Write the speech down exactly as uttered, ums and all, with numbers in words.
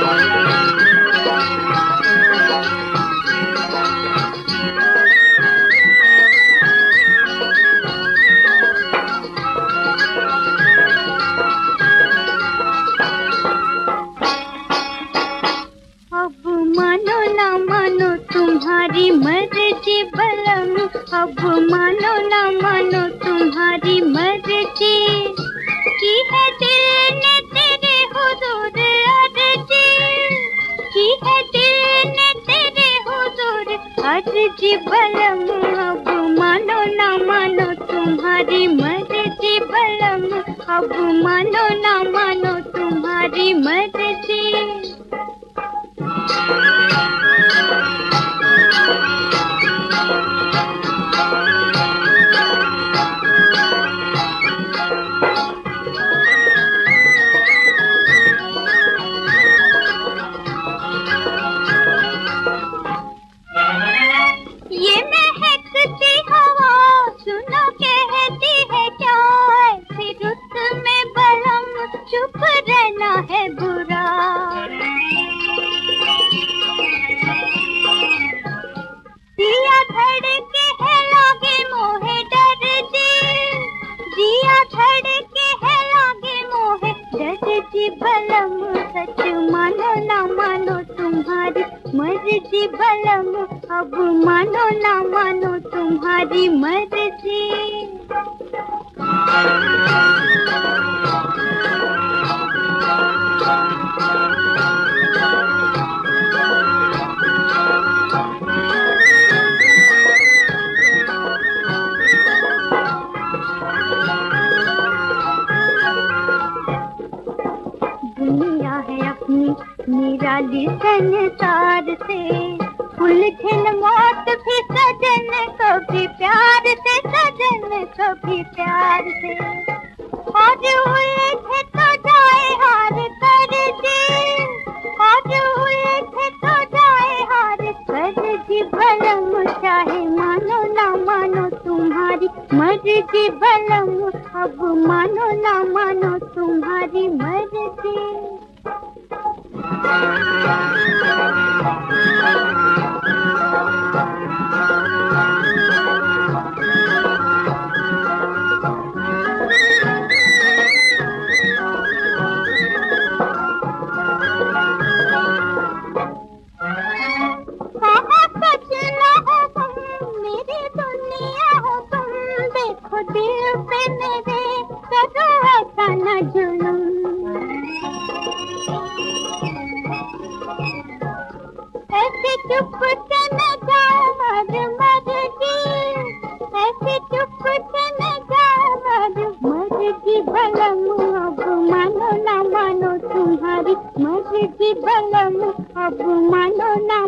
तुम्हारी मर्जी बलम, अब मानो ना मानो तुम्हारी मर्जी, की है दिल ने तेरे हुजूर अर्जी, की है दिल ने तेरे हुजूर अर्जी बलम, अब मानो ना मानो तुम्हारी मर्जी बलम, अब मानो ना मानो तुम्हारी मर्जी। ये महकती हवा सुनो कहती है क्या, ऐसी रुत में बलम चुप रहना है बुरा। दिया धड़के है लागे मोहे डर जी, दिया धड़के है लागे मोहे डर जी बलम, सच मानो ना मानो तुम्हारी मर्जी बलम, अब मानो ना मानो तुम्हारी मर्जी। दुनिया है अपनी निराली संसार से, उलझन मौत भी सजन कभी प्यार से, सजन कभी प्यार से, और उलझे तो जाए हार कर जी, और उलझे तो जाए हार कर जी बलम, चाहे मानो ना मानो तुम्हारी मर्जी बलम, अब मानो ना मानो तुम्हारी मर्जी। दिल पे मेरे करो ऐसा न जुलूम, ऐसे चुप से न जाओ मर मर जी, ऐसे चुप से न जाओ मर मर जी बलम, अब मानो ना मानो तुम्हारी मर्जी बलम, अब मानो ना